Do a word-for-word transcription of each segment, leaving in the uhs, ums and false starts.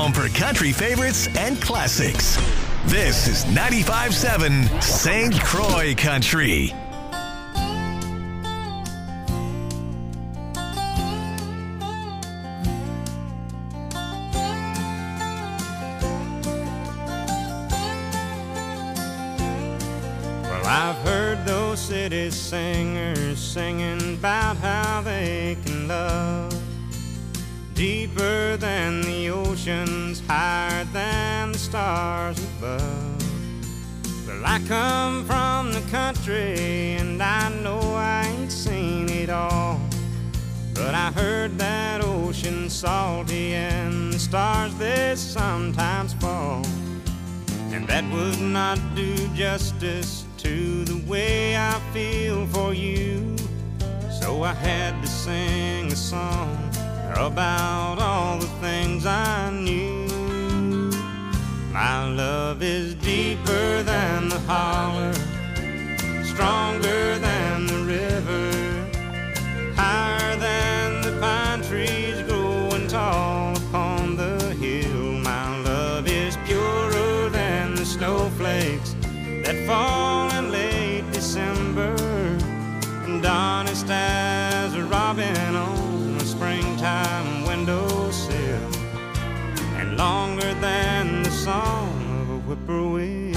home for country favorites and classics. This is ninety-five point seven Saint Croix Country. I've heard those city singers singing about how they can love deeper than the oceans, higher than the stars above. Well, I come from the country and I know I ain't seen it all, but I heard that ocean salty and the stars they sometimes fall, and that would not do justice to the way I feel for you. So I had to sing a song about all the things I knew. My love is deeper than the holler, stronger than the river, higher than the pine trees growing tall upon the hill. My love is purer than the snowflakes that fall in late December, and honest as a robin on a springtime windowsill, and longer than the song of a whippoorwill.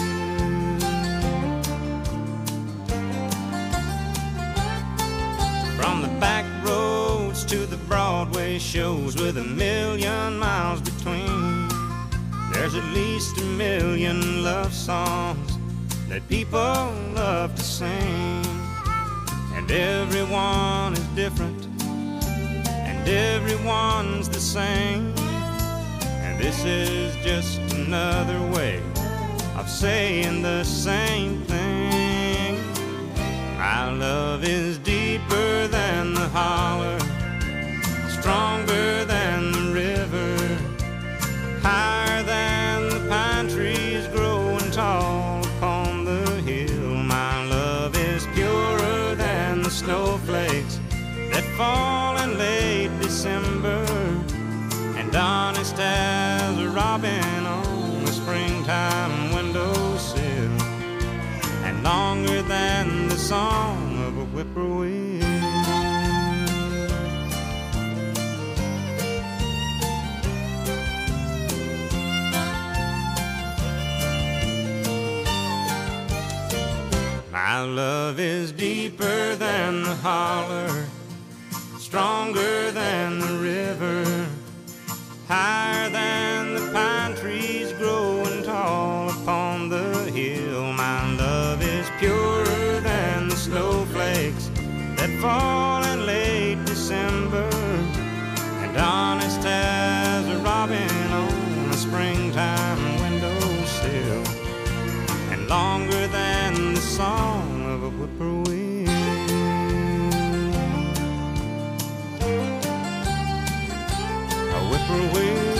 From the back roads to the Broadway shows with a million miles between, there's at least a million love songs that people love to sing, and everyone is different and everyone's the same, and this is just another way of saying the same thing. My love is deeper than the holler, stronger than the river, higher than the pine trees growing tall upon the hill. My love is purer than the snowflakes that fall in late December, and honest as a robin on a springtime windowsill, and longer than the song of a whippoorwill. My love is deeper than the holler, stronger than the river, higher than the pine trees growing tall upon the hill. My love is purer than the snowflakes that fall in late December, and honest as a robin on a springtime windowsill, and longer than the song of a whippoorwill. A whippoorwill.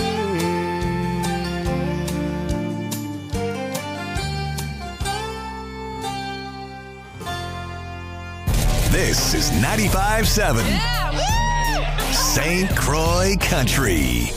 This is ninety-five point seven yeah, Saint Croix Country.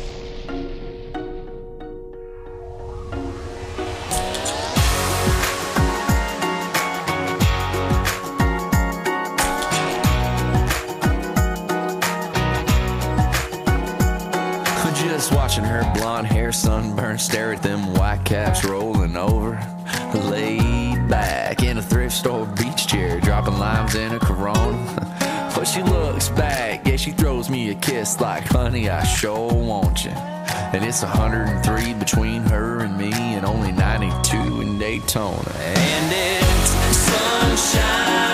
Watching her blonde hair sunburn, stare at them white caps rolling over, laid back in a thrift store beach chair, dropping limes in a Corona. But she looks back, yeah, she throws me a kiss like, honey, I sure want you. And it's one hundred three between her and me, and only ninety-two in Daytona. And it's sunshine.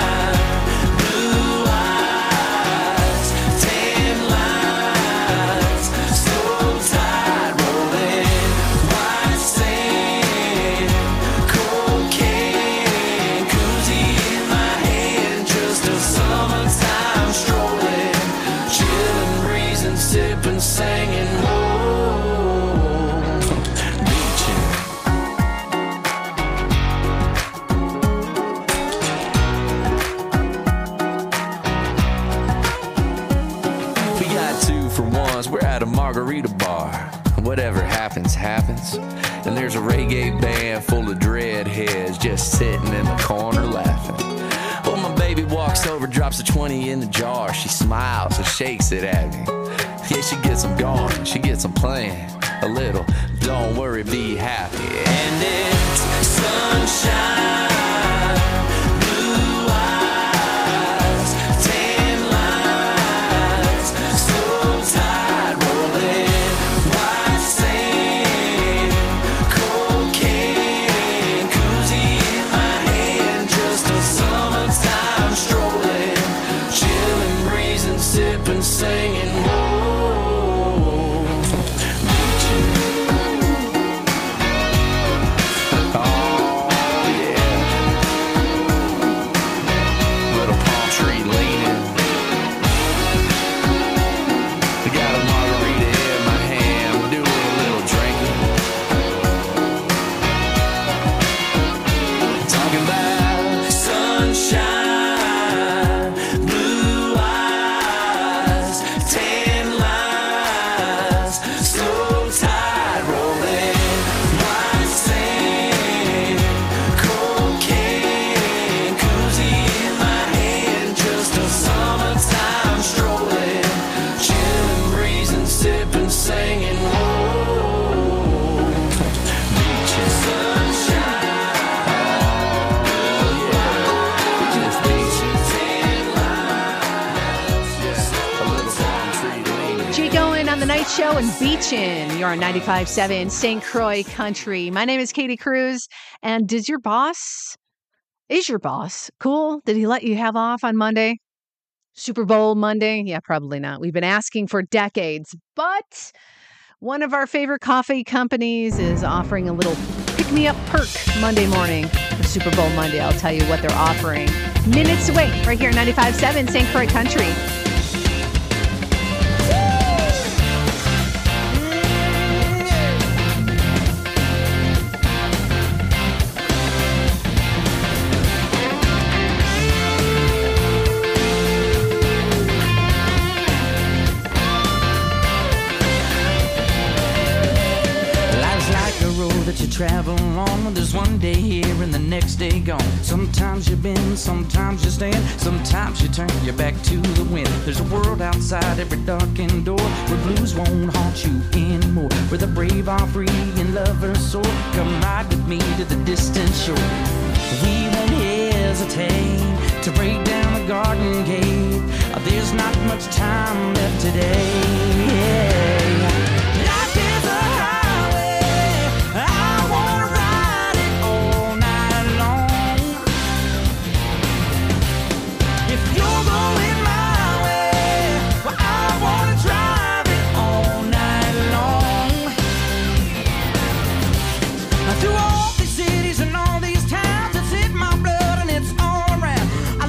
Singing, whoa, beaching. whatever happens, happens. And there's a reggae band full of dreadheads just sitting in the corner laughing. Well, my baby walks over, drops a twenty in the jar. She smiles and shakes it at me. Yeah, she gets them going, she gets them playing a little. Don't worry, be happy. And it's sunshine. Singing, whoa, beaching. Oh, yeah. Little palm tree leaning. I got a margarita in my hand, doing a little drinking. Talking about sunshine. Show and beachin'. You're on ninety-five point seven Saint Croix Country. My name is Katie Cruz. And does your boss, is your boss cool? Did he let you have off on Monday? Super Bowl Monday? Yeah, probably not. We've been asking for decades. But one of our favorite coffee companies is offering a little pick-me-up perk Monday morning for Super Bowl Monday. I'll tell you what they're offering minutes away right here at ninety-five point seven Saint Croix Country. You travel on, there's one day here and the next day gone. Sometimes you bend, sometimes you stand, sometimes you turn your back to the wind. There's a world outside every darkened door where blues won't haunt you anymore, where the brave are free and lovers soar. Come ride with me to the distant shore. We won't hesitate to break down the garden gate. There's not much time left today. Life is a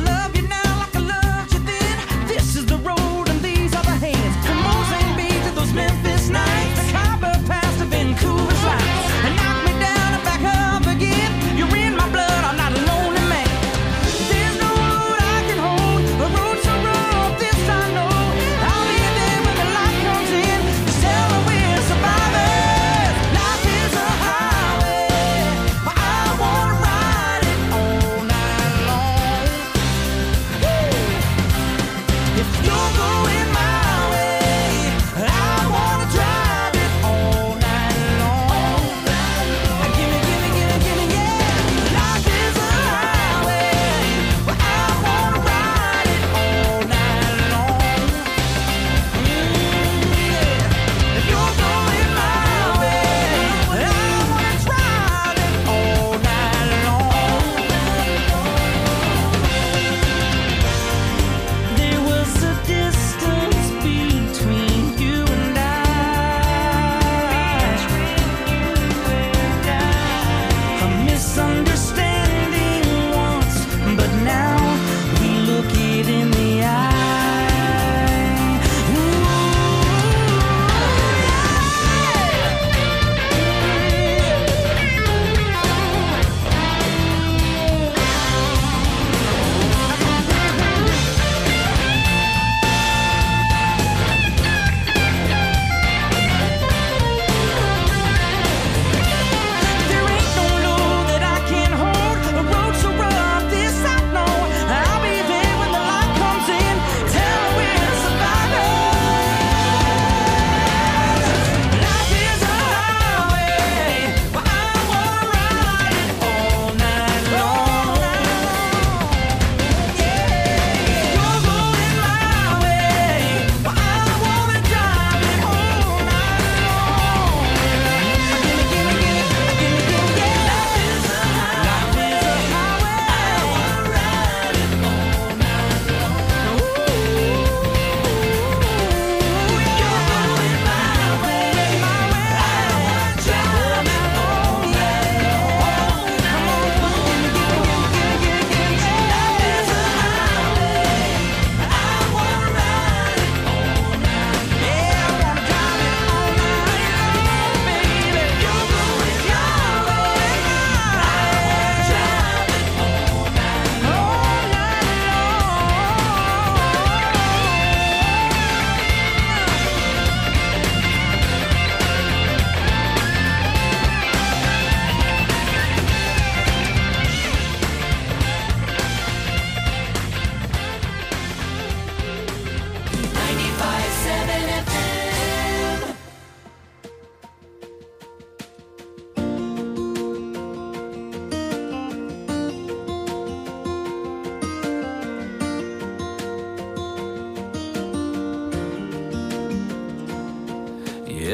those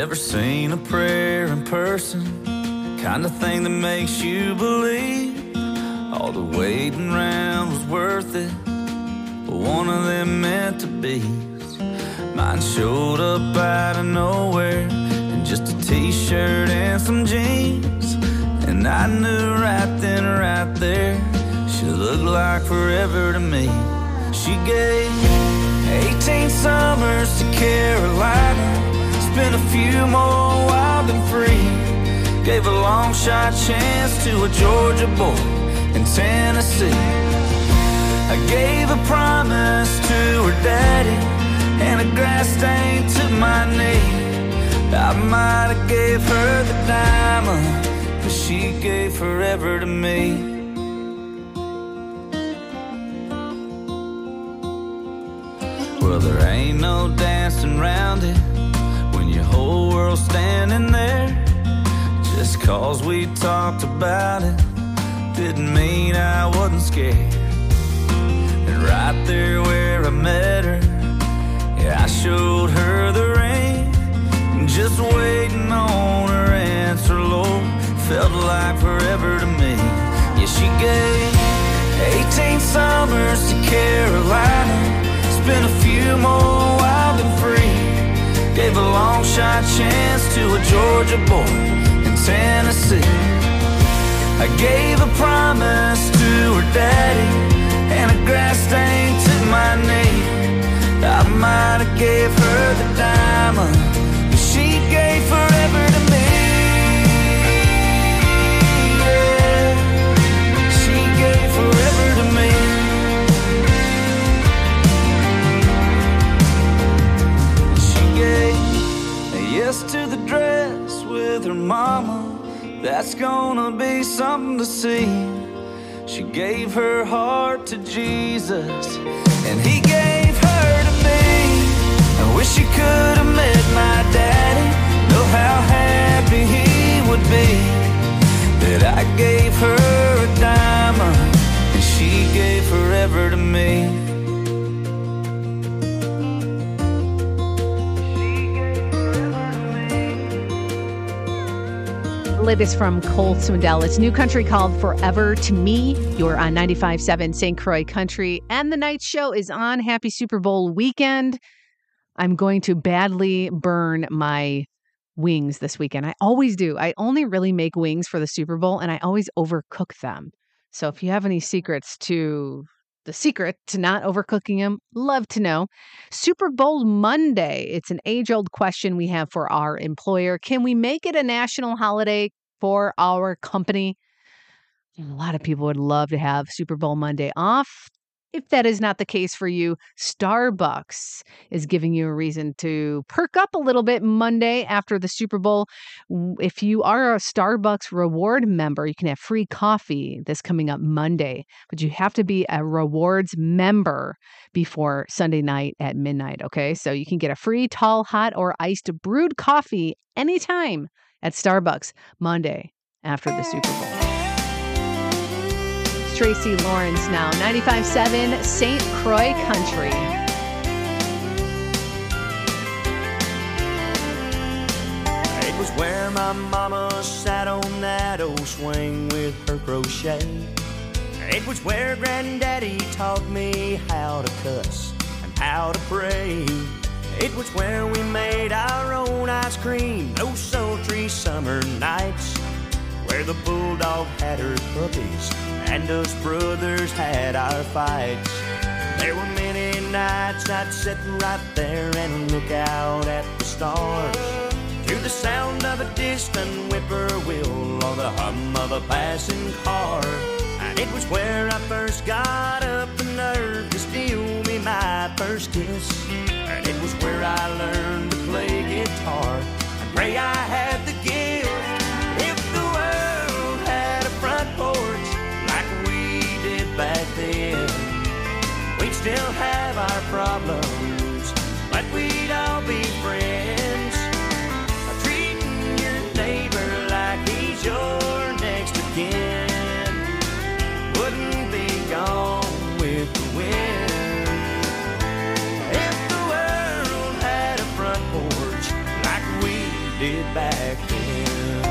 ever seen a prayer in person? Kind of thing that makes you believe all the waiting around was worth it. But one of them meant to be. Mine showed up out of nowhere in just a t-shirt and some jeans. And I knew right then, right there, she looked like forever to me. She gave eighteen summers to Carolina, spent a few more wild and free. Gave a long shot chance to a Georgia boy in Tennessee. I gave a promise to her daddy and a grass stain to my knee. I might have gave her the diamond, but she gave forever to me. Well, there ain't no dancing around it when your whole world's standing there. Just cause we talked about it didn't mean I wasn't scared. And right there where I met her, yeah, I showed her the ring. Just waiting on her answer, Lord, felt like forever to me. Yeah, she gave eighteen summers to Carolina, spent a few more wild and free. Gave a long shot chance to a Georgia boy in Tennessee. I gave a promise to her daddy and a grass stain to my knee. I might have gave her the diamond, but she gave forever to me. Yeah, she gave forever to me. Yes to the dress with her mama, that's gonna be something to see. She gave her heart to Jesus, and he gave her to me. I wish you could have met my daddy, know how happy he would be that I gave her a diamond, and she gave forever to me. Latest from Cole Swindell. It's New Country called Forever to Me. You're on ninety-five point seven Saint Croix Country, and the night show is on. Happy Super Bowl weekend. I'm going to badly burn my wings this weekend. I always do. I only really make wings for the Super Bowl, and I always overcook them. So if you have any secrets to the secret to not overcooking them, love to know. Super Bowl Monday. It's an age-old question we have for our employer. Can we make it a national holiday for our company? A lot of people would love to have Super Bowl Monday off. If that is not the case for you, Starbucks is giving you a reason to perk up a little bit Monday after the Super Bowl. If you are a Starbucks reward member, you can have free coffee this coming up Monday, but you have to be a rewards member before Sunday night at midnight, okay? So you can get a free tall, hot, or iced brewed coffee anytime at Starbucks Monday after the Super Bowl. Tracy Lawrence now, ninety-five point seven Saint Croix Country. It was where my mama sat on that old swing with her crochet. It was where Granddaddy taught me how to cuss and how to pray. It was where we made our own ice cream those sultry summer nights, where the bulldog had her puppies and us brothers had our fights. There were many nights I'd sit right there and look out at the stars, to the sound of a distant whippoorwill or the hum of a passing car. And it was where I first got up the nerve to steal me my first kiss. And it was where I learned to play guitar and pray I had the gift. If the world had a front porch back then, we'd still have our problems, but we'd all be friends. Treating your neighbor like he's your next of kin wouldn't be gone with the wind. If the world had a front porch like we did back then.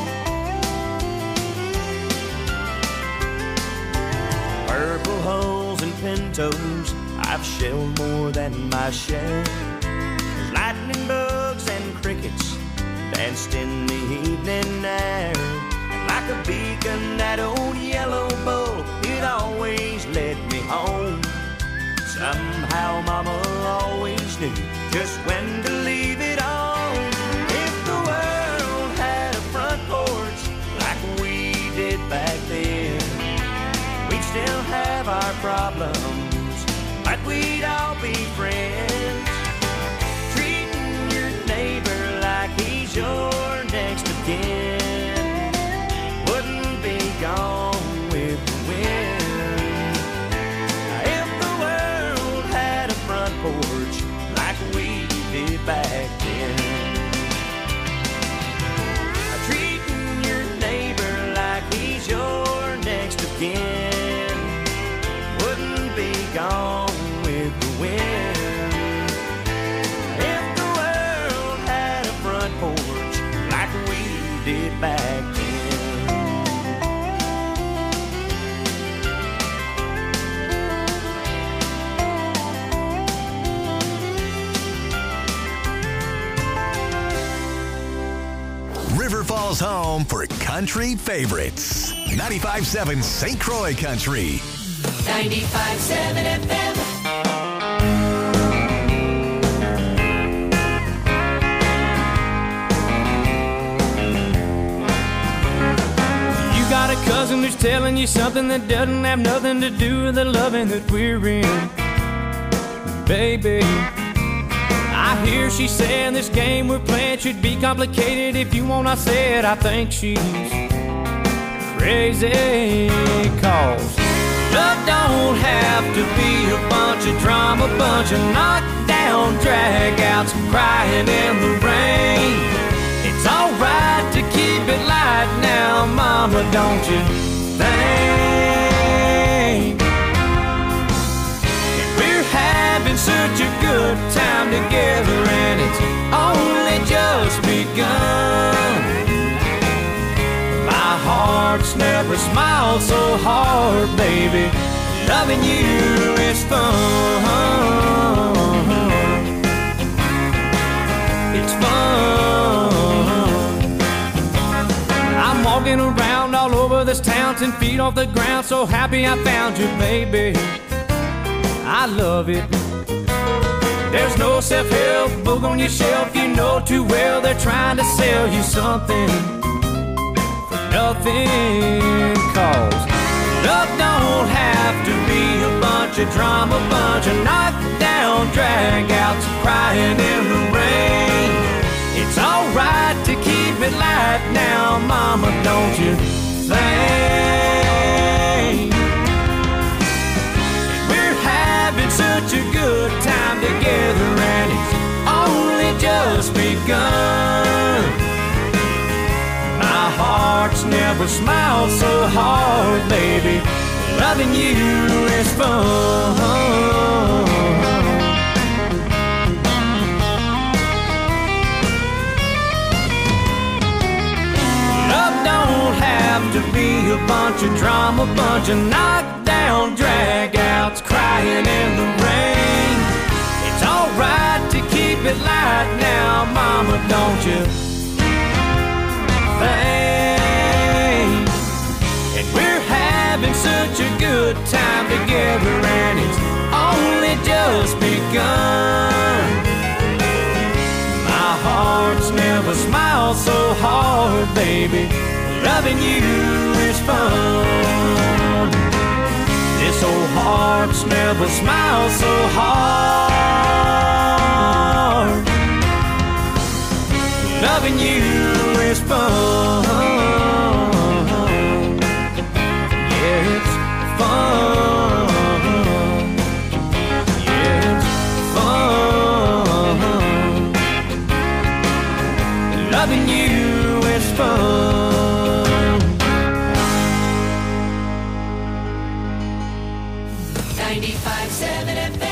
Purple hulls and pintos, I've shelled more than my share. There's lightning bugs and crickets danced in the evening air. And like a beacon, that old yellow bull, it always led me home. Somehow mama always knew just when to leave it on. If the world had a front porch like we did back then, we'd still have our problems, but we'd all be friends. Treating your neighbor like he's your next of kin wouldn't be gone with the wind. If the world had a front porch like we did back then, treating your neighbor like he's your next of kin wouldn't be gone with the wind. If the world had a front porch like we did back then. River Falls home for country favorites. ninety-five seven Saint Croix Country. ninety-five seven F M. You got a cousin who's telling you something that doesn't have nothing to do with the loving that we're in. Baby, I hear she saying this game we're playing should be complicated. If you want, I said I think she's crazy. Cause love don't have to be a bunch of drama, bunch of knockdown dragouts, crying in the rain. It's alright to keep it light now, mama, don't you think? And we're having such a good time together, and it's only just begun. My heart's never smiled so hard, baby. Loving you is fun. It's fun. I'm walking around all over this town, ten feet off the ground, so happy I found you, baby. I love it. There's no self-help book on your shelf. You know too well they're trying to sell you something for nothing. Cause love don't have to be a bunch of drama, bunch of knockdown dragouts, crying in the rain. It's alright to keep it light now, mama, don't you think? We're having such a good time together, and it's only just begun. My heart's never smiled so hard, baby. Loving you is fun. Love don't have to be a bunch of drama, bunch of knockdown dragouts, crying in the rain. It's alright to keep it light now, mama, don't you think? And we're having such a good time together, and it's only just begun. My heart's never smiled so hard, baby. Loving you is fun. This old heart's never smiled so hard. Loving you is fun. Yeah, it's fun. Yeah, it's fun. Loving you is fun. ninety-five seven F M.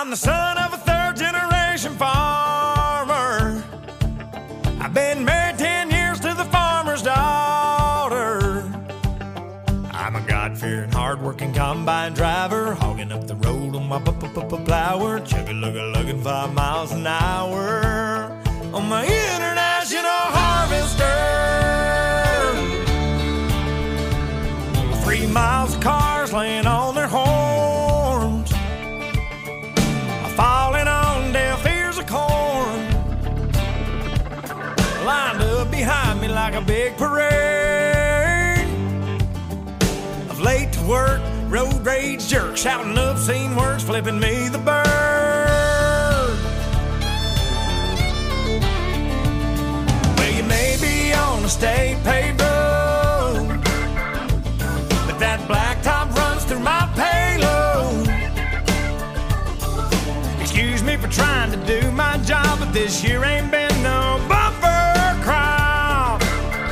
I'm the son of a third-generation farmer. I've been married ten years to the farmer's daughter. I'm a God-fearing, hard-working combine driver, hogging up the road on my plower, chugga-lugga-lugging five miles an hour on my international harvester. Three miles of cars laying on their horns, falling on deaf ears of corn, lined up behind me like a big parade of late to work, road rage jerks, shouting obscene words, flipping me the bird. Well, you may be on a state paved road, but that blacktop runs through my payload. Excuse me for trying to do my job, but this year ain't been no bumper crop.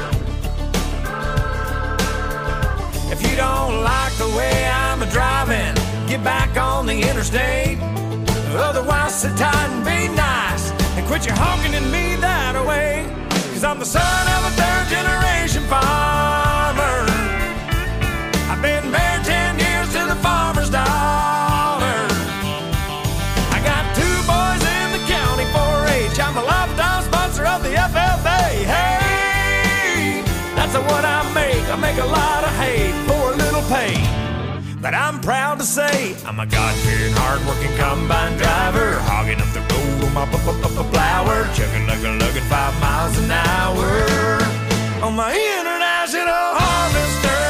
If you don't like the way I'm a-driving, get back on the interstate. Otherwise, sit tight and be nice and quit your honking at me that way. Cause I'm the son of a third-generation farmer. I've been married ten years to the farmer's daughter. I got two boys in the county four H. I'm a lifetime sponsor of the F F A. Hey, that's what I make. I make a lot of hay for a little pay. But I'm proud to say I'm a God-fearing, hard-working combine driver, hogging up the road on my plower, chugging-lugga-lugging five miles an hour on my international harvester.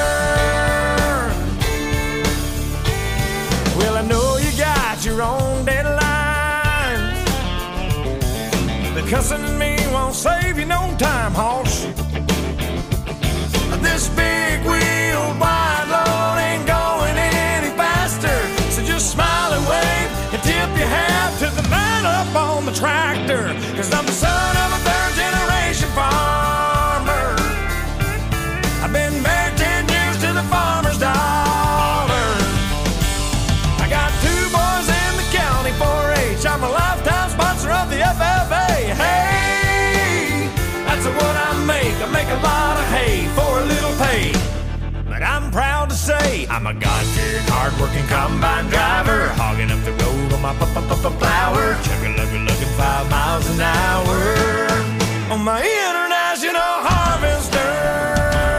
Well, I know you got your own deadlines, but cussing at me won't save you no time, hoss. This big wheel wide load ain't going any faster, so just smile and wave and tip your hat to the man up on the tractor. Cause I'm the son of a third-generation farmer. I've been married ten years to the farmer's daughter. I got two boys in the county four H. I'm a lifetime sponsor of the F F A. Hey, that's what I make. I make a lot of hay for a little pay. But I'm proud to say I'm a God-fearing, hard-working combine driver, hogging up the road on my plower, chugga-lugga-lugging five miles an hour on my international harvester.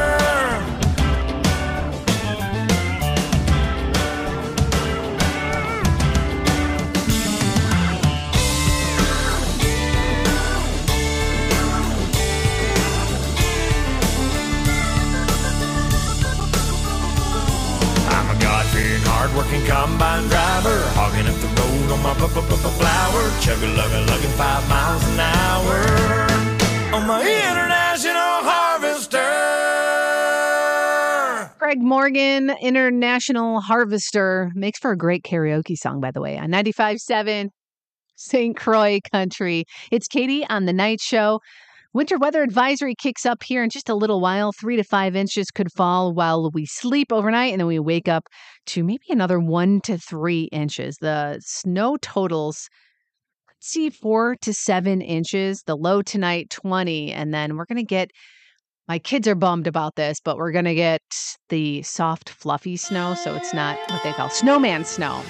Hard-working combine driver, hogging up the road on my plower, chugga-lugga-lugging five miles an hour on my international harvester. Craig Morgan, International Harvester, makes for a great karaoke song, by the way, on ninety-five point seven Saint Croix Country. It's Katie on The Night Show. Winter weather advisory kicks up here in just a little while. Three to five inches could fall while we sleep overnight, and then we wake up to maybe another one to three inches. The snow totals, let's see, four to seven inches. The low tonight, twenty. And then we're going to get, my kids are bummed about this, but we're going to get the soft, fluffy snow. So it's not what they call snowman snow.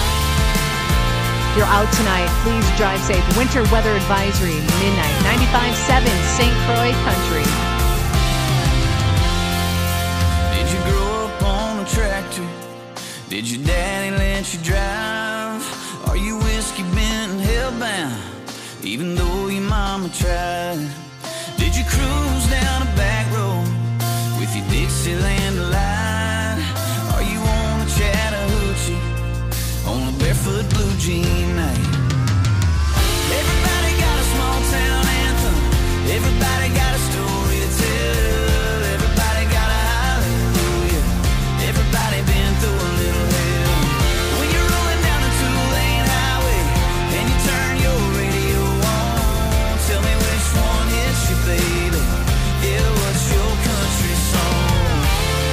If you're out tonight, please drive safe. Winter weather advisory, midnight, ninety-five point seven Saint Croix Country. Did you grow up on a tractor? Did your daddy let you drive? Are you whiskey bent and hellbound, even though your mama tried? Did you cruise down a back road with your Dixieland light? Are you on a Chattahoochee on a barefoot blue jean night? Everybody got a small town anthem. Everybody got a story to tell. Everybody got a hallelujah. Everybody been through a little hell. When you're rolling down a two-lane highway and you turn your radio on, tell me which one hits you, baby. Yeah, what's your country song?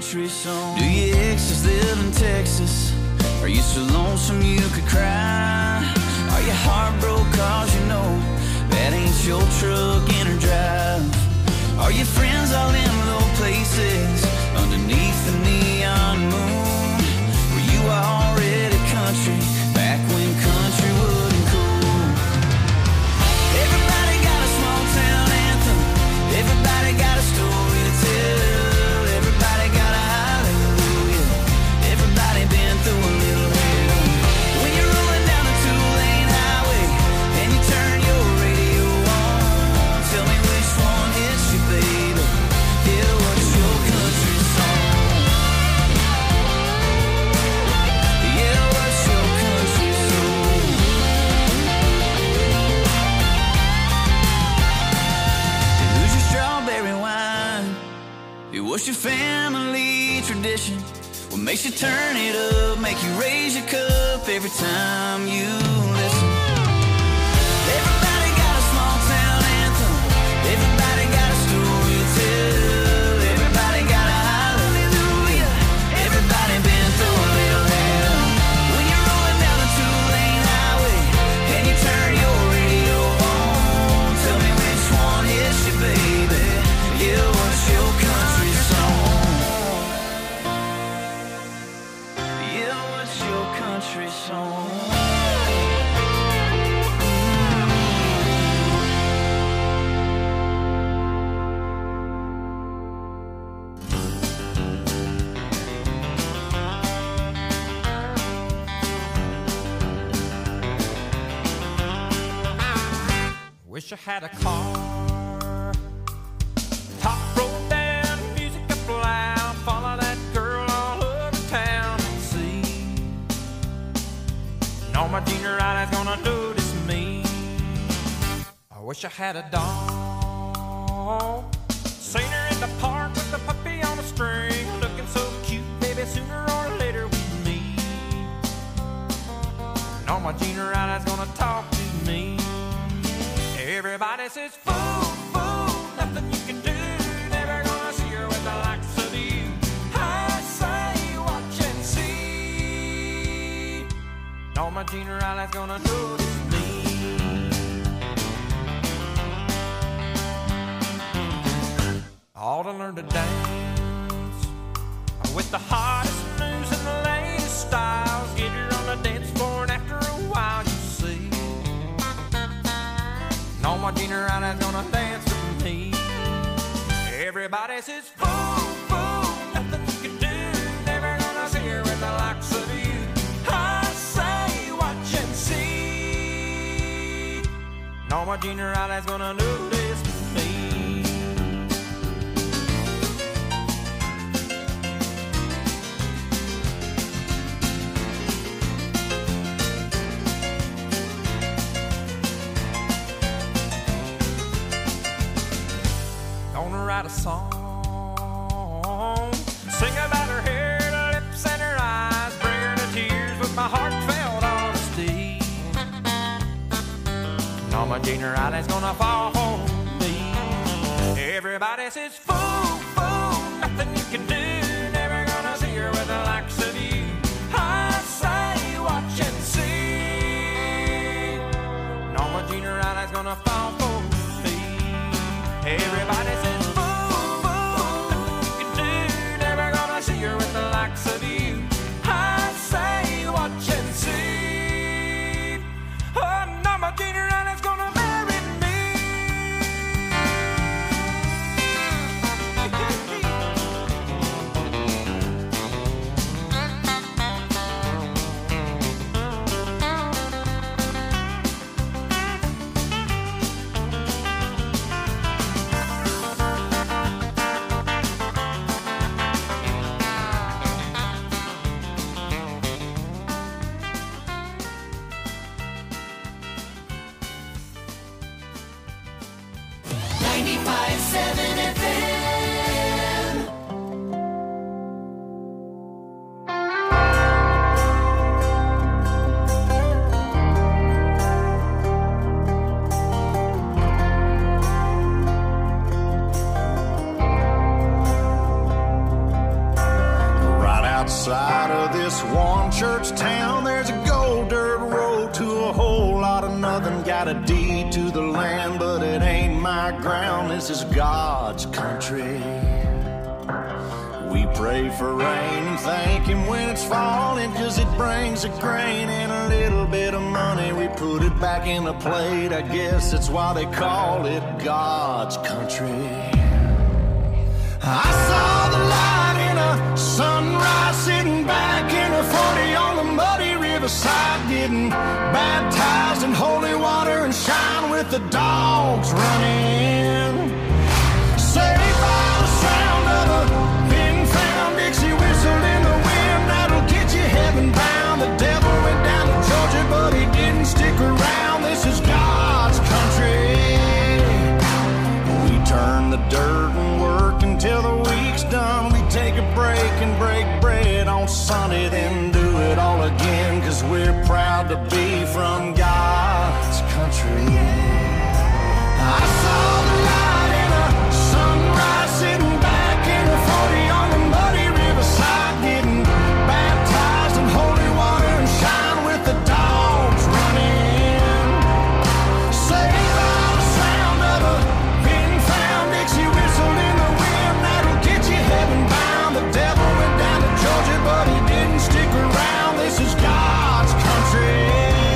country song. Do your exes live in Texas? Are you so lonesome you could cry? Are you heartbroken cause you know that ain't your truck in or drive? Are your friends all in low places underneath the neon moon? Were you already country back when country wasn't cool? Everybody got a small town anthem. Everybody got a story to tell. Everybody got a hallelujah. Everybody been through a little hell. When you're rolling down a two-lane highway and you turn your radio on, tell me which one hits you, baby. Yeah, what's your country song? Yeah, what's your country song? Who's your strawberry wine? It was your family tradition. What makes you turn it up, make you raise your cup every time you listen? Everybody got a small town anthem. Everybody got a story to tell. Everybody got a hallelujah. Everybody been through a little hell. When you're rolling down a two-lane highway and you turn your radio on, tell me which one hits you, baby. Yeah, what's your country song? Yeah, what's your country song? Wish I had a car. Top rolled down, music up loud. Follow that girl all over town and see. Know my junior eyes gonna notice me. I wish I had a dog. Seen her in the park with the puppy on a string, looking so cute, baby. Sooner or later we meet. Know my junior eyes gonna talk to me. Everybody says, fool, fool, nothing you can do. Never gonna see her with the likes of you. I say, watch and see. Know my junior eye's gonna notice me. Ought to learn to dance with the hottest moves and the latest styles. Get her on the dance floor and after a while you see. Know my junior eye's gonna dance with me. Everybody says, fool, fool, nothing you can do. Never gonna see her with the likes of you. I say, watch and see. Know my junior eye's gonna notice me. Write a song, sing about her hair, her lips and her eyes, bring her to tears with my heartfelt honesty. Know my junior eye's gonna fall for me. Everybody says, fool, fool, nothing you can do. Never gonna see her with the likes of you. I say, watch and see. Know my junior eye's gonna fall for me. Everybody says, see her with the likes of you. I say, watch and see. Oh, no, my junior Anna's gonna marry me. ninety-five seven F M. Outside of this one church town, there's a gold dirt road to a whole lot of nothing. Got a deed to the land, but it ain't my ground. This is God's country. We pray for rain and thank Him when it's falling, 'cause it brings a grain and a little bit of money. We put it back in the plate, I guess that's why they call it God's country. I saw the light in a sunrise, sitting back in a forty on the muddy riverside, getting baptized in holy water and shine with the dogs running. Saved by the sound of a pin-found Dixie whistle in the wind, that'll get you heaven bound. The devil went down to Georgia, but he didn't stick around. This is God's country. We turn the dirt and work until the week's done. We take a break and break bread on Sunday, then do it all again, 'cause we're proud to be from God's country. I saw the light in a sunrise, sitting back in a forty on the muddy riverside, getting baptized in holy water and shine with the dogs running. Saved by the sound of a pin-found Dixie whistle in the wind, that'll get you heaven bound. The devil went down to Georgia, but he didn't stick around. This is God's country.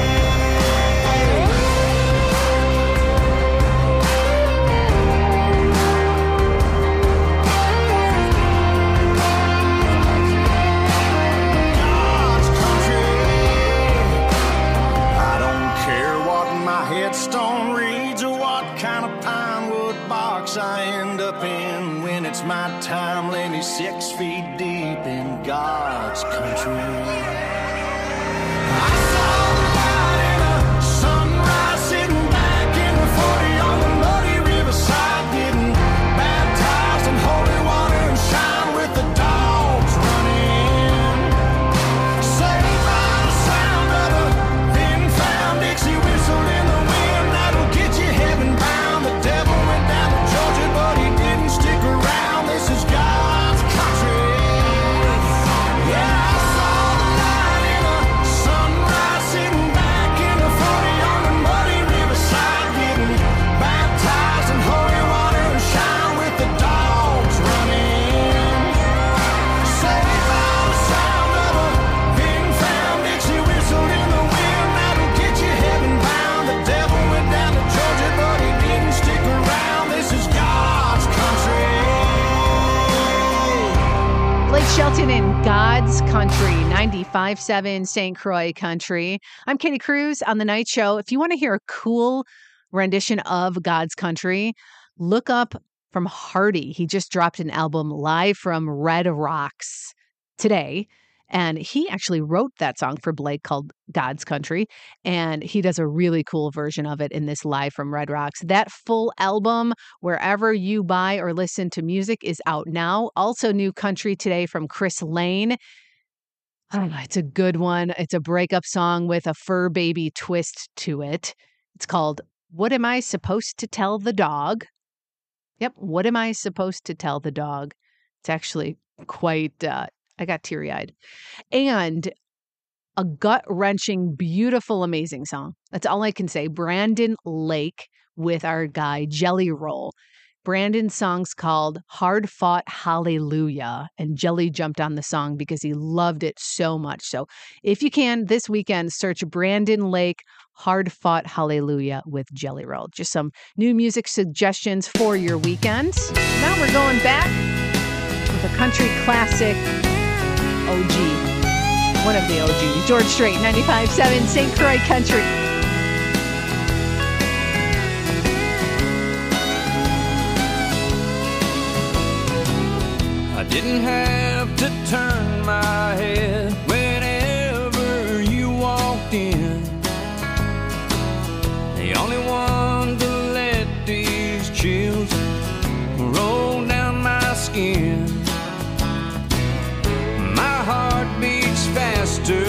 Headstone reads or what kind of pine wood box I end up in. When it's my time, lay me six feet deep in God's country. I saw the light in a sunrise, sitting back in the forty on the muddy riverside, getting baptized in holy water and shine with the dogs running. Saved by the sound of a pin-found Dixie whistle in the wind, that'll get you heaven bound. The devil went down to Georgia, but he didn't stick around. This is God's country. Yeah, I saw the light in a sunrise, sitting back in a forty on the muddy riverside, getting baptized in holy water and shine with the dogs running. Saved by the sound of a pin-found Dixie whistle in the wind, that'll get you heaven bound. The devil went down to Georgia, but he didn't stick around. This is God's country. Blake Shelton in God's Country, ninety-five point seven Saint Croix Country. I'm Katie Cruz on The Night Show. If you want to hear a cool rendition of God's Country, look up from Hardy. He just dropped an album live from Red Rocks today. And he actually wrote that song for Blake called God's Country. And he does a really cool version of it in this live from Red Rocks. That full album, wherever you buy or listen to music, is out now. Also, new country today from Chris Lane. Oh, it's a good one. It's a breakup song with a fur baby twist to it. It's called What Am I Supposed to Tell the Dog? Yep. What am I supposed to tell the dog? It's actually quite, uh, I got teary-eyed. And a gut-wrenching, beautiful, amazing song. That's all I can say. Brandon Lake with our guy Jelly Roll. Brandon's song's called Hard Fought Hallelujah. And Jelly jumped on the song because he loved it so much. So if you can, this weekend, search Brandon Lake, Hard Fought Hallelujah with Jelly Roll. Just some new music suggestions for your weekend. Now we're going back with a country classic O G. One of the O Gs. George Strait, ninety-five point seven Saint Croix Country. I didn't have to turn my head whenever you walked in. The only one to let these chills roll down my skin. My heart beats faster,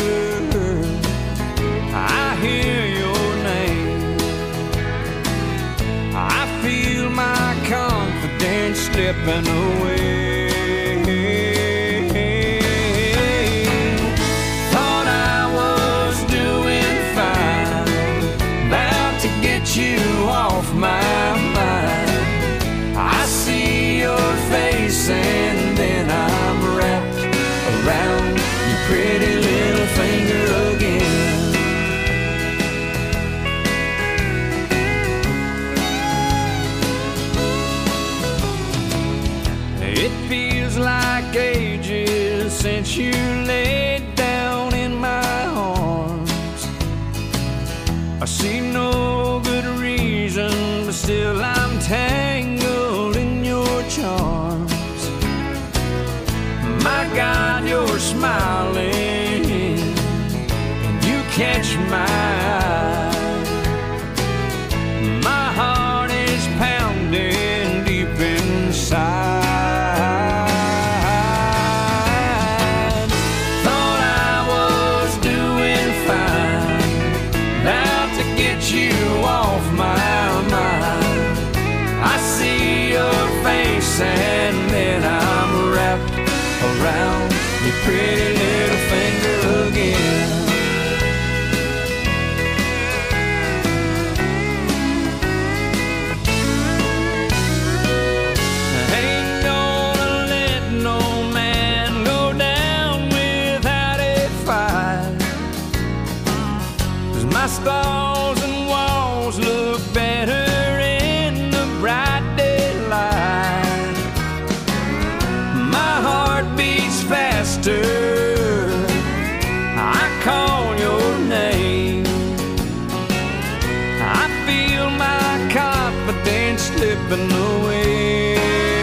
I hear your name. I feel my confidence slipping away. since you laid down in my arms. I see no good reason, but still I'm tangled in your charms. My God, you're smiling, and you catch my eye. My heart is pounding deep inside. Thought I was doing fine, about to get you off my mind. I see your face and then I'm wrapped around your pretty little finger again. I ain't gonna let no man go down without a fight, 'cause my stalls and walls look better in the bright daylight. My heart beats faster, I call your name. I feel my confidence slipping away.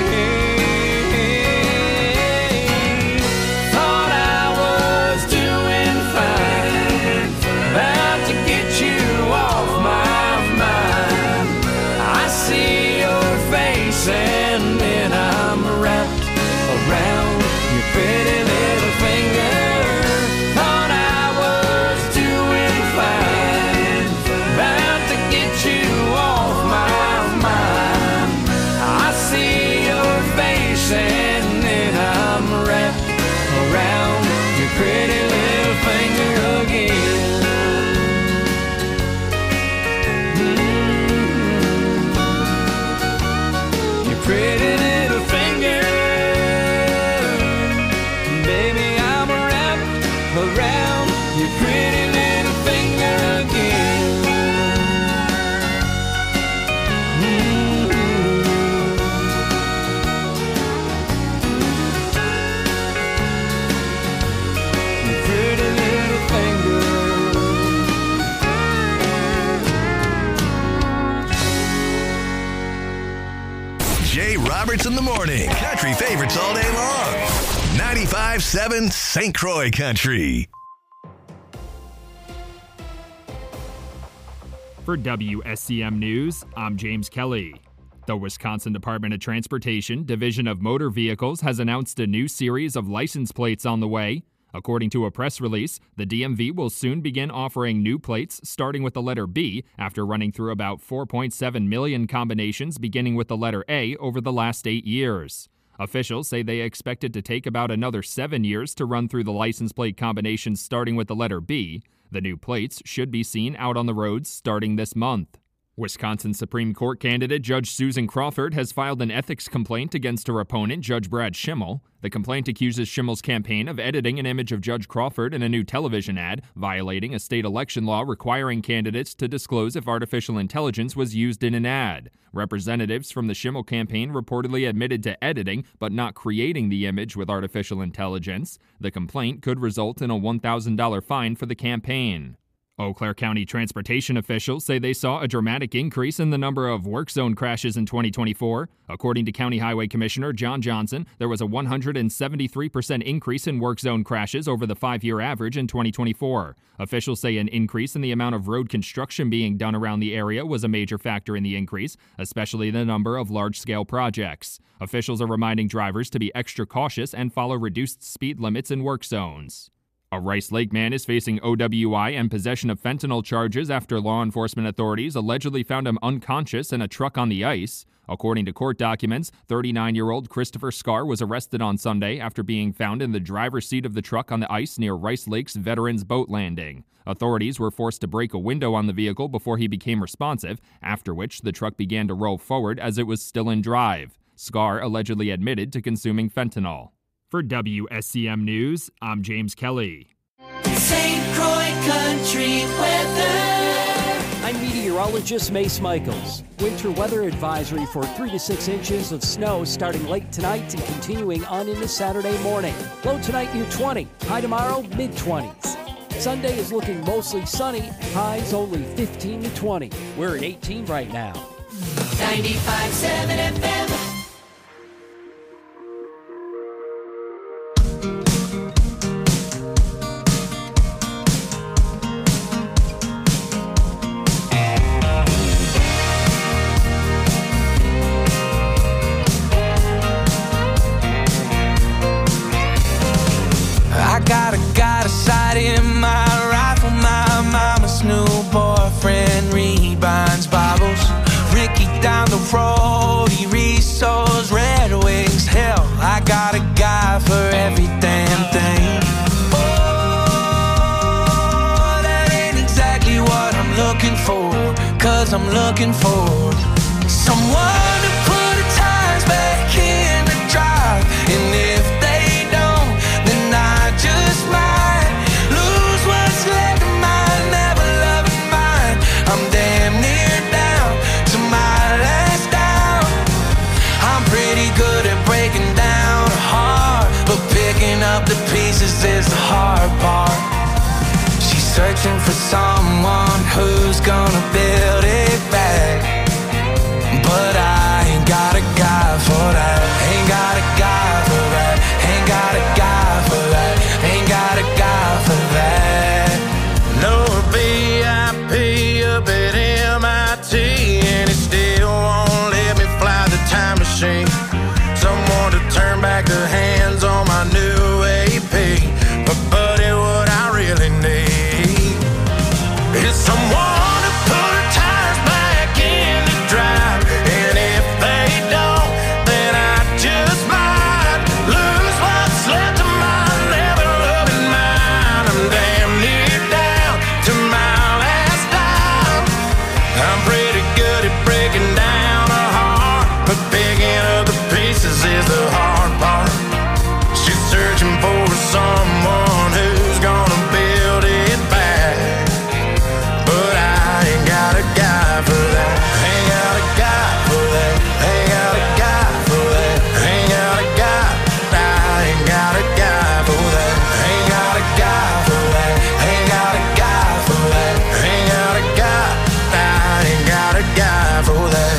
Thought I was doing fine, about to get you off my mind. I see your face and then I'm wrapped around your pretty little finger. Thought I was doing fine, about to get you off my mind. I see your face and then I'm wrapped around your pretty little finger again. Mm-hmm. Your pretty little finger. Baby, I'm wrapped around your pretty little finger again. Mm-hmm. Your pretty little finger. Jay Roberts in the morning. Country favorites all day long. ninety-five seven Saint Croix Country. For W S C M News, I'm James Kelly. The Wisconsin Department of Transportation Division of Motor Vehicles has announced a new series of license plates on the way. According to a press release, the D M V will soon begin offering new plates starting with the letter B after running through about four point seven million combinations beginning with the letter A over the last eight years. Officials say they expect it to take about another seven years to run through the license plate combinations starting with the letter B. The new plates should be seen out on the roads starting this month. Wisconsin Supreme Court candidate Judge Susan Crawford has filed an ethics complaint against her opponent, Judge Brad Schimmel. The complaint accuses Schimmel's campaign of editing an image of Judge Crawford in a new television ad, violating a state election law requiring candidates to disclose if artificial intelligence was used in an ad. Representatives from the Schimmel campaign reportedly admitted to editing, but not creating the image with artificial intelligence. The complaint could result in a one thousand dollars fine for the campaign. Eau Claire County transportation officials say they saw a dramatic increase in the number of work zone crashes in twenty twenty-four. According to County Highway Commissioner John Johnson, there was a one hundred seventy-three percent increase in work zone crashes over the five-year average in twenty twenty-four. Officials say an increase in the amount of road construction being done around the area was a major factor in the increase, especially the number of large-scale projects. Officials are reminding drivers to be extra cautious and follow reduced speed limits in work zones. A Rice Lake man is facing O W I and possession of fentanyl charges after law enforcement authorities allegedly found him unconscious in a truck on the ice. According to court documents, thirty-nine-year-old Christopher Scar was arrested on Sunday after being found in the driver's seat of the truck on the ice near Rice Lake's Veterans Boat Landing. Authorities were forced to break a window on the vehicle before he became responsive, after which the truck began to roll forward as it was still in drive. Scar allegedly admitted to consuming fentanyl. For W S C M News, I'm James Kelly. Saint Croix Country weather. I'm meteorologist Mace Michaels. Winter weather advisory for three to six inches of snow starting late tonight and continuing on into Saturday morning. Low tonight near twenty. High tomorrow, mid twenties. Sunday is looking mostly sunny. Highs only fifteen to twenty. We're at eighteen right now. ninety-five point seven F M. I got a, got a sight in my rifle. My mama's new boyfriend rebinds bottles. Ricky down the road, he resows Red Wings. Hell, I got a guy for every damn thing. Oh, that ain't exactly what I'm looking for. Cause I'm looking for someone to put the tires back in the drive. And if they don't, then I just might lose what's left of my never-loving mind. I'm damn near down to my last down. I'm pretty good at breaking down a heart, but picking up the pieces is the hard part. She's searching for someone who's gonna build it back, but I ain't got a guy for that. Ain't got a guy for that. Ain't got a guy for that. Ain't got a guy for that. No V I P up at M I T, and it still won't let me fly the time machine. Someone to turn back the hands on my new A P. But buddy, what I really need is someone to put her tires back in the drive. And if they don't, then I just might lose what's left of my never-loving mind. I'm damn near down to my last dime. I'm pretty good at breaking down a heart, but picking up the pieces is the hard part. She's searching for someone who's gonna build it back, but I ain't got a guy for that. Ain't got a guy for that. Ain't got a guy for that. Ain't got a guy. I ain't got a guy for that. Ain't got a guy for that. Ain't got a guy for that. Ain't got a guy. I ain't got a guy for that.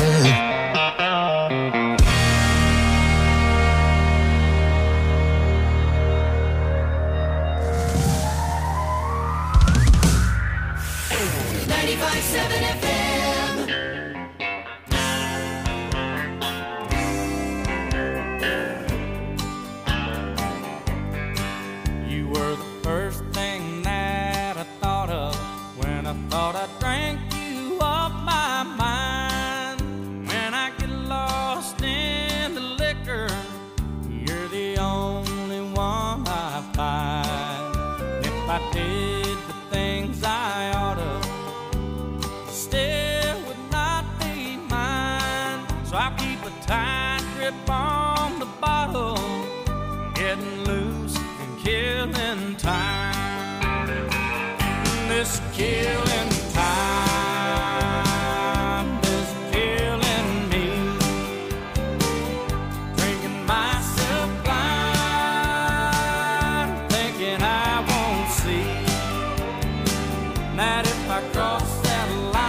ninety-five point seven F M. You were the first thing that I thought of when I thought I drank you off my mind. When I get lost in the liquor, you're the only one I find. If I did the things I ought to, still would not be mine. So I'll keep a tight grip on the bottle, getting loose and killing time. This killing time is killing me. Drinking myself blind, thinking I won't see that if I cross that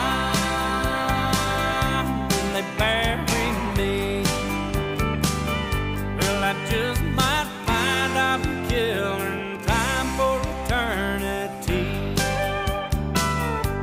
line, then they bury me. Well, I just might find I'm killing time for eternity.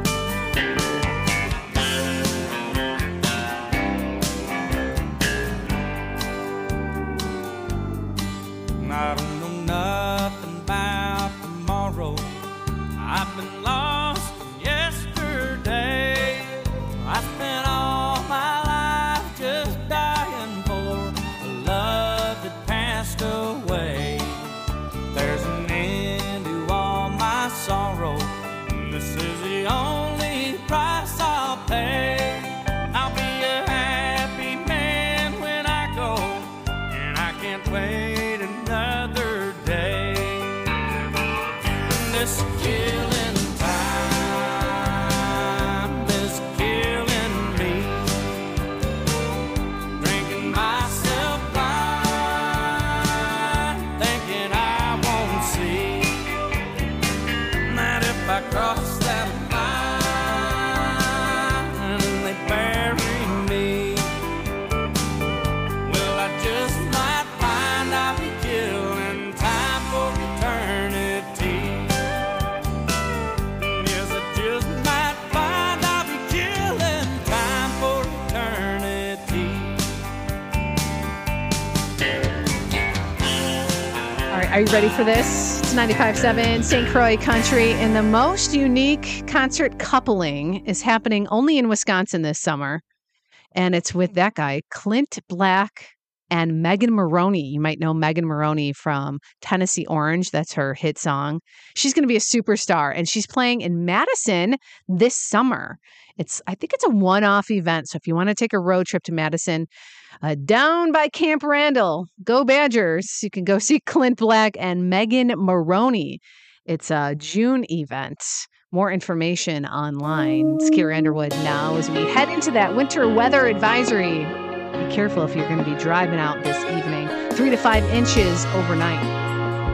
Are you ready for this? It's ninety-five point seven Saint Croix Country, and the most unique concert coupling is happening only in Wisconsin this summer. And it's with that guy, Clint Black and Megan Moroney. You might know Megan Moroney from Tennessee Orange. That's her hit song. She's going to be a superstar, and she's playing in Madison this summer. It's, I think it's a one-off event. So if you want to take a road trip to Madison, uh, down by Camp Randall, go Badgers. You can go see Clint Black and Megan Moroney. It's a June event. More information online. It's Carrie Underwood now as we head into that winter weather advisory. Be careful if you're going to be driving out this evening. Three to five inches overnight.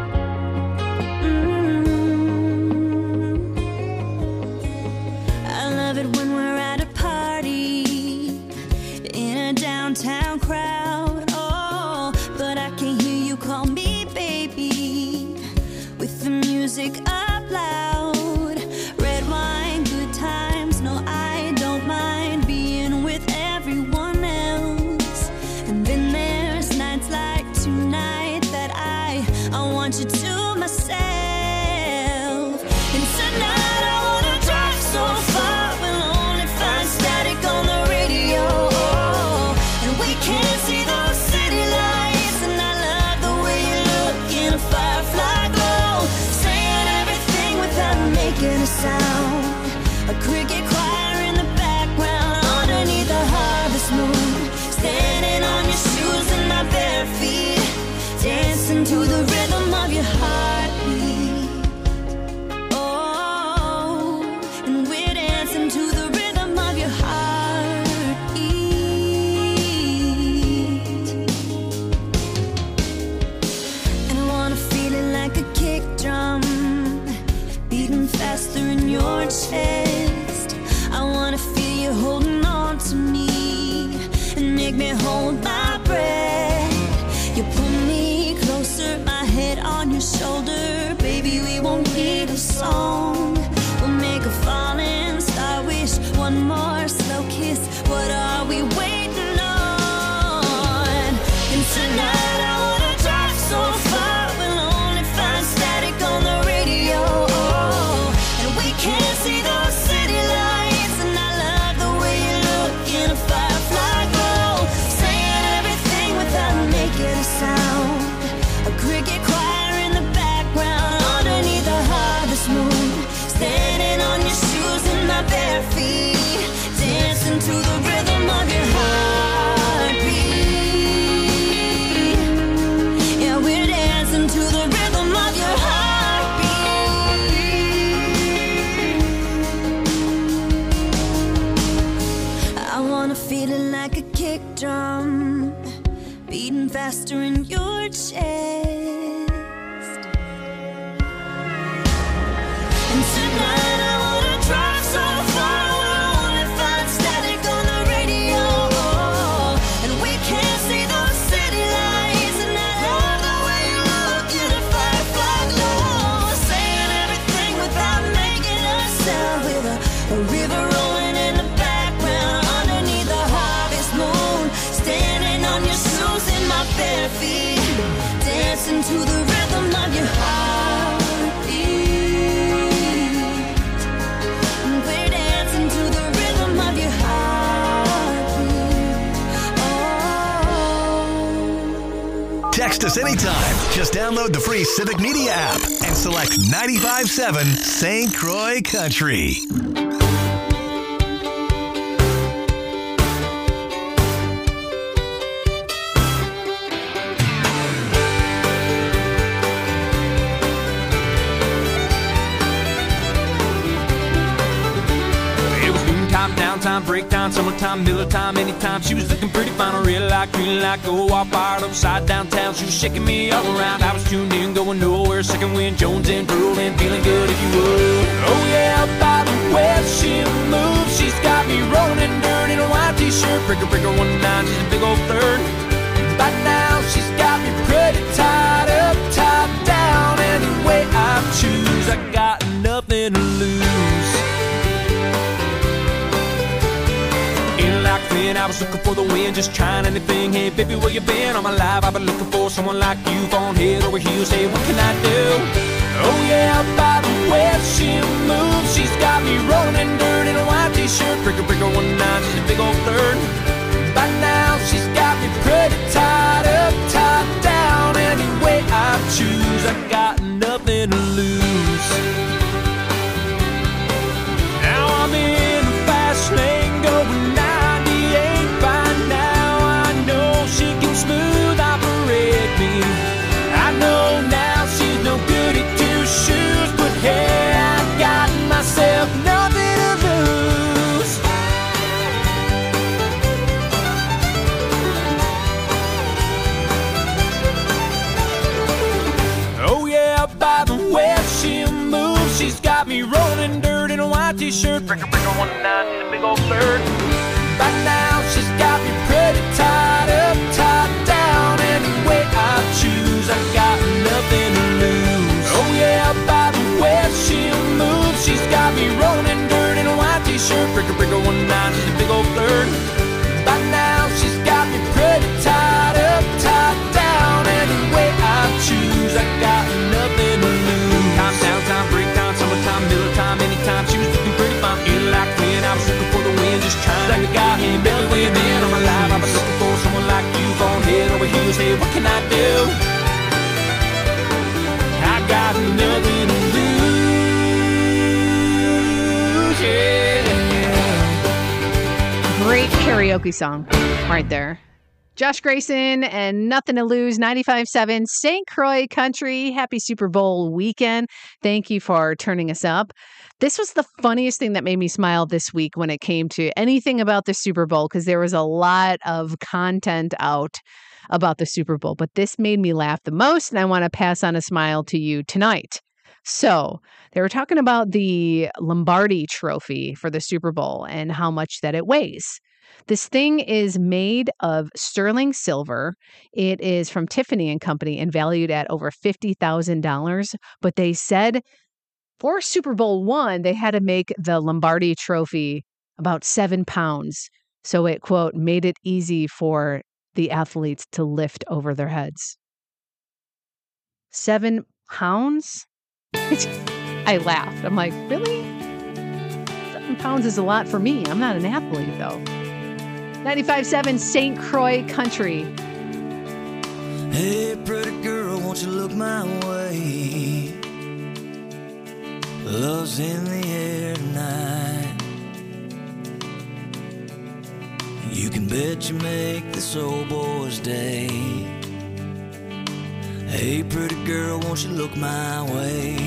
Downtown crowd, oh, but I can hear you call me baby with the music up loud. Red wine, good times, no, I don't mind being with everyone else. And then there's nights like tonight that I, I want you to myself. And tonight I wanna drive so far, we'll only find static on the radio. Can't see those city lights, and I love the way you look in a firefly glow, saying everything without making a sound. A cricket choir in the background, underneath the harvest moon, standing on your shoes and my bare feet, dancing to the rhythm of your heartbeat. Oh, and we're dancing to the rhythm of your heartbeat. Faster in your chest, I wanna feel you holding on to me and make me hold my breath. You pull me closer, my head on your shoulder, baby, we won't need a song. We'll make a falling star wish, one more slow kiss, what are we waiting on? And tonight I wanna drive so far, we'll only find static on the radio. Can't see those city lights, and I love the way you look in a firefly glow, saying everything without making a sound. A cricket choir in the background, underneath the harvest moon, standing on your shoes and my bare feet, dancing to the rhythm of your heartbeat. Yeah, we're dancing to the rhythm of your heartbeat. Feeling like a kick drum, beating faster in your chest. And tonight I wanna drive so far, we'll only find static on the radio. And we can't see those city lights, and I love the way you look in a firefly glow, saying everything without making a sound. With a, a river rolling in the background, underneath the harvest moon, standing on your shoes in my bare feet, dancing to the rhythm of your heartbeat. And we're dancing to the rhythm of your heartbeat. Oh. Text us anytime. Just download the free Civic Media app and select ninety-five point seven Saint Croix Country. Downtime, break time, summertime, Miller time, anytime. She was looking pretty fine, real like, green like, go all fired upside downtown. She was shaking me all around. I was tuned in, going nowhere. Second wind, Jones and drooling, feeling good if you would. Oh yeah, by the way she moves, she's got me rolling and dirty in a white t-shirt. Breaker, breaker, one nine, she's a big old third. By now, she's got me pretty tied up, top down. Any way I choose, I got nothing to lose. Like then I was looking for the wind, wind, just trying anything. Hey, baby, where you been? All my life I've been looking for someone like you, falling head over heels. Hey, what can I do? Oh yeah, by the way she moves, she's got me rolling in dirt in a white t-shirt. Breaker, breaker, one nine, she's a big old flirt. By now she's got me pretty tied up, tied down. Any way I choose, I got nothing to lose. Now I'm in the fast lane going ninety-eight. By now I know she can smooth operate me. I know now she's no good at two shoes, but hey, I got myself nothing to lose. Oh yeah, by the way she moves, she's got me rolling dirt in a white t-shirt. Breaker, breaker, one nine in a big old flirt. By now she's got me pretty tied up, tied down. Any way I choose, I got nothing to lose. Oh yeah, by the way she moves, she's got me rolling in dirt in a white t-shirt. Breaker, breaker, one nine, she's a big old flirt. By now she's got me pretty tied up, tied down. Any way I choose, I got nothing to lose. Time, downtime, breakdown, summertime, middle time, anytime. She was looking pretty fine, feeling like when I was looking for the wind, just trying like a guy. Hey, baby, where you been? All my life I've been looking for someone like you, falling head over heels. Hey, what can I do? I got nothing to lose, yeah. Great karaoke song right there. Josh Grayson and Nothing to Lose, ninety-five point seven Saint Croix Country. Happy Super Bowl weekend. Thank you for turning us up. This was the funniest thing that made me smile this week when it came to anything about the Super Bowl, because there was a lot of content out about the Super Bowl, but this made me laugh the most, and I want to pass on a smile to you tonight. So they were talking about the Lombardi Trophy for the Super Bowl and how much that it weighs. This thing is made of sterling silver. It is from Tiffany and Company and valued at over fifty thousand dollars. But they said for Super Bowl one, they had to make the Lombardi Trophy about seven pounds. So it, quote, made it easy for the athletes to lift over their heads. Seven pounds? I laughed. I'm like, really? Seven pounds is a lot for me. I'm not an athlete, though. ninety-five point seven Saint Croix Country. Hey, pretty girl, won't you look my way? Love's in the air tonight. You can bet you make this old boy's day. Hey, pretty girl, won't you look my way?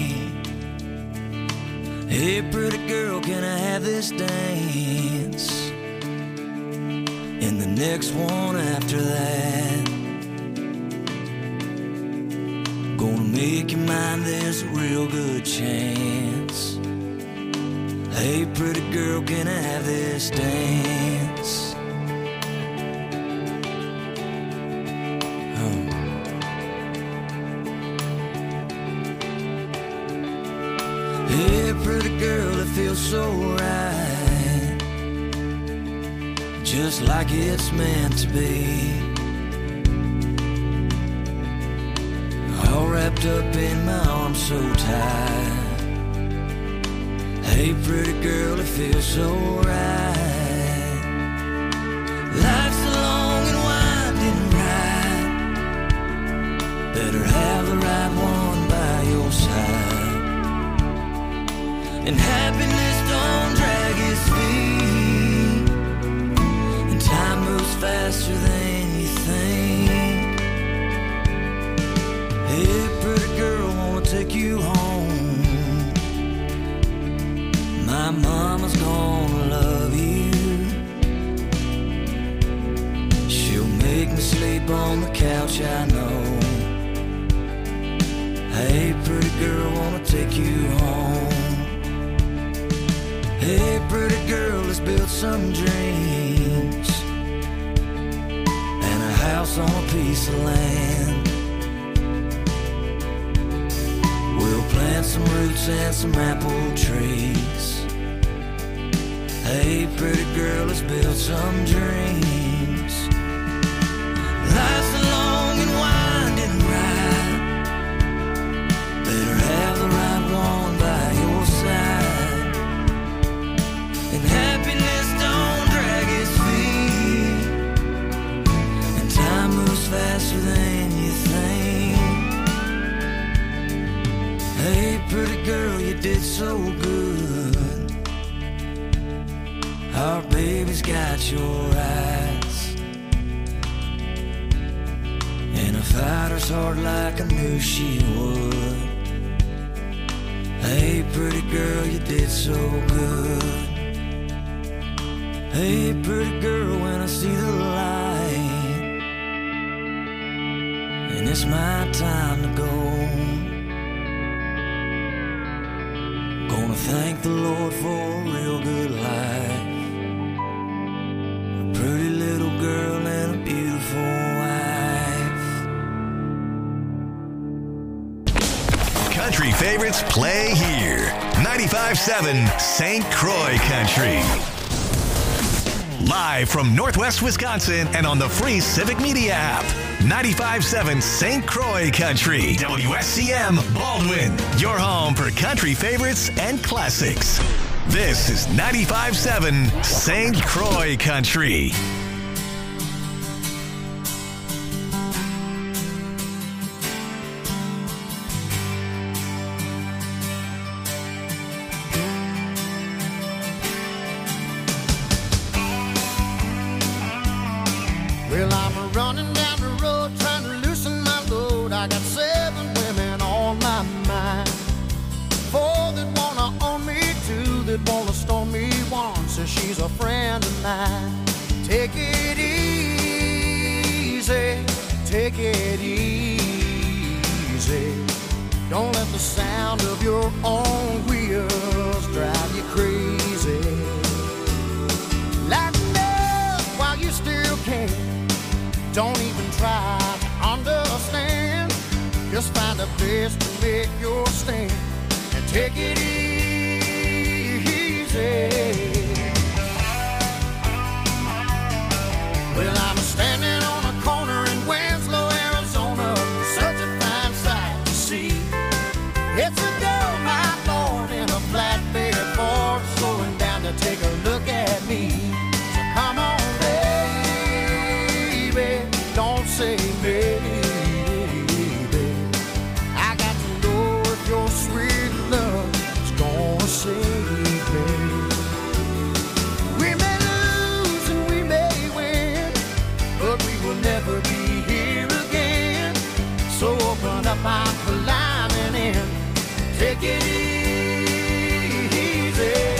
Hey, pretty girl, can I have this dance? And the next one after that. Gonna make you mine, there's a real good chance. Hey, pretty girl, can I have this dance? Oh. Hey, pretty girl, it feels so right, just like it's meant to be. All wrapped up in my arms so tight. Hey, pretty girl, it feels so right. Life's a long and winding ride. Better have the right one by your side. And happiness don't drag its feet, and time moves faster than you think. Hey, pretty girl, wanna take you home. My mama's gonna love you. She'll make me sleep on the couch, I know. Hey, pretty girl, wanna take you home. Hey, pretty girl, let's build some dreams and a house on a piece of land. We'll plant some roots and some apple trees. Hey, pretty girl, let's build some dreams Life's a long and winding ride. Better have the right one by your side. And happiness don't drag its feet. And time moves faster than you think. Hey, pretty girl, you did so good. Our baby's got your eyes, and a fighter's heart like I knew she would. Hey, pretty girl, you did so good. Hey, pretty girl, when I see the light, and it's my time to go, gonna thank the Lord for a real good life. A pretty little girl and a beautiful wife. Country favorites play here. ninety-five point seven Saint Croix Country. Live from Northwest Wisconsin and on the free Civic Media app. ninety-five point seven Saint Croix Country. W S C M Baldwin. Your home for country favorites and classics. This is ninety-five point seven Saint Croix Country. Well, I'm running down the road trying to loosen my load. I got seven women on my mind. Four that wanna own me, two that wanna stone me, one says she's a friend of mine. Take it easy, take it easy. Don't let the sound of your own wheels drive you crazy. Lighten up while you still can. Don't even try to understand. Just find a place to make your stand and take it easy. Well, I'm standing on a corner in Winslow, Arizona. Such a fine sight to see. It's a girl, my Lord, in a flatbed Ford, slowing down to take a look at me. So come on, don't say maybe. I got to know if your sweet love is gonna save me. We may lose and we may win, but we will never be here again. So open up, I'm climbing in. Take it easy.